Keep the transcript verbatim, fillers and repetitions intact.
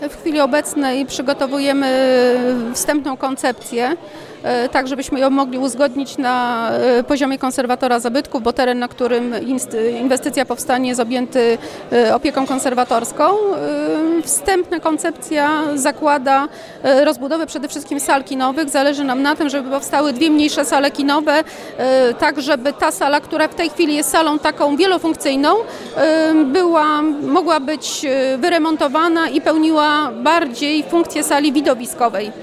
W chwili obecnej przygotowujemy wstępną koncepcję, tak żebyśmy ją mogli uzgodnić na poziomie konserwatora zabytków, bo teren, na którym inwestycja powstanie, jest objęty opieką konserwatorską. Wstępna koncepcja zakłada rozbudowę przede wszystkim sal kinowych. Zależy nam na tym, żeby powstały dwie mniejsze sale kinowe, tak żeby ta sala, która w tej chwili jest salą taką wielofunkcyjną, była, mogła być wyremontowana i pełniła bardziej funkcję sali widowiskowej.